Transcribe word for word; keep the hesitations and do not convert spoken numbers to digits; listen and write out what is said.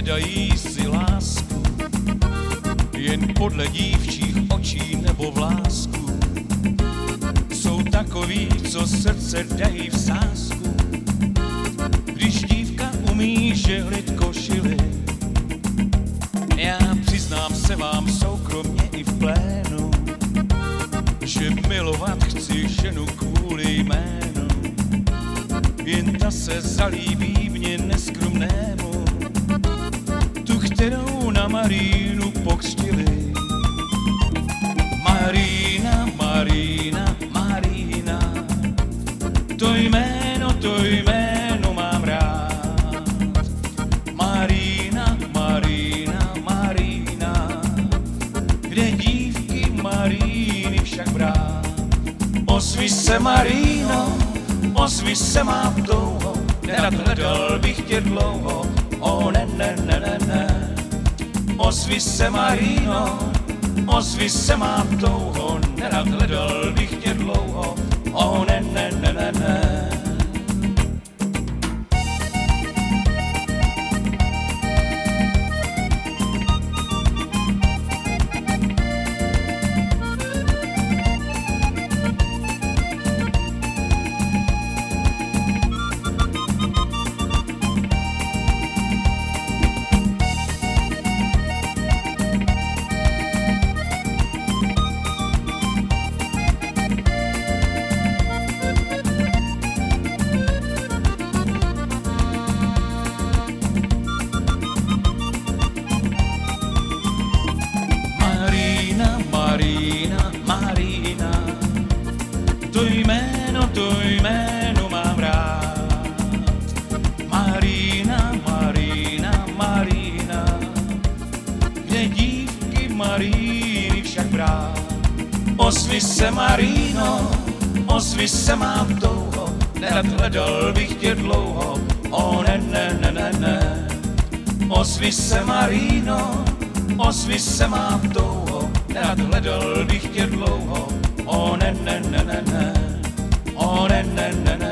hledají si lásku, jen podle dívčích očí nebo vlásku. Jsou takoví, co srdce dají v sázku, když dívka umí žehlit košily. Já přiznám se vám soukromně i v plénu, že milovat chci ženu kvůli jménu, jen ta se zalíbí mně neskromnému, tu, kterou na Marínu pokřtili. Marína, Marína, Marína, to jméno, to jméno mám rád. Marína, Marína, Marína, kde dívky Maríny však brát. Ozvi se, Maríno, ozvi se, mám touho, nerad hledal bych tě dlouho, o ne, ne, ne, ne, ne. Ozvi se, Maríno, ozvi se, mám touho, nerad hledal bych tě dlouho, o ne, ne, ne, ne, ne. Marína, Marína, to jméno, to jméno mám rád. Marína, Marína, Marína, kde dívky Maríny však brát. Ozvi se, Maríno, ozvi se, mám touho, nerad hledal bych tě dlouho, o ne, ne, ne, ne, ne. Ozvi se, Maríno, ozvi se, mám touho, nerad hledal bych tě dlouho, o ne, ne, ne, ne, ne, o ne, ne, ne, ne.